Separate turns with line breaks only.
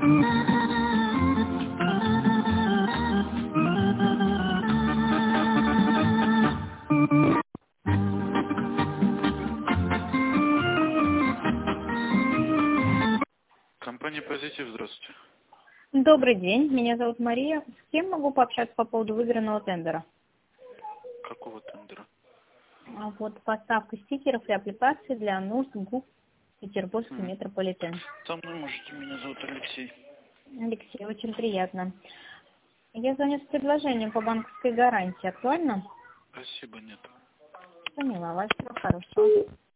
Компания «Позитив», здравствуйте.
Добрый день, меня зовут Мария. С кем могу пообщаться по поводу выигранного тендера?
Какого тендера?
Вот поставка стикеров и аппликаций для нужд ГУП Петербургский метрополитен.
Со мной можете, меня зовут Алексей.
Алексей, очень приятно. Я звоню с предложением по банковской гарантии. Актуально?
Спасибо, нет.
Поняла вас. Всего хорошего.